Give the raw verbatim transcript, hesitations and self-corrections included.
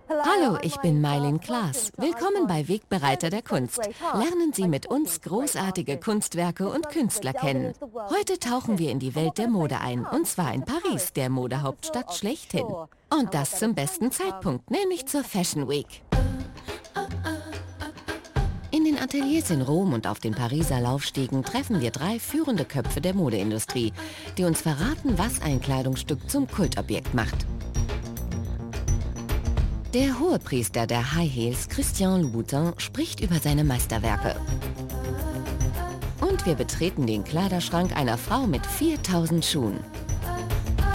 Hallo, ich bin Mylene Klaas. Willkommen bei Wegbereiter der Kunst. Lernen Sie mit uns großartige Kunstwerke und Künstler kennen. Heute tauchen wir in die Welt der Mode ein, und zwar in Paris, der Modehauptstadt schlechthin. Und das zum besten Zeitpunkt, nämlich zur Fashion Week. In den Ateliers in Rom und auf den Pariser Laufstegen treffen wir drei führende Köpfe der Modeindustrie, die uns verraten, was ein Kleidungsstück zum Kultobjekt macht. Der Hohepriester der High Heels, Christian Louboutin, spricht über seine Meisterwerke. Und wir betreten den Kleiderschrank einer Frau mit viertausend Schuhen.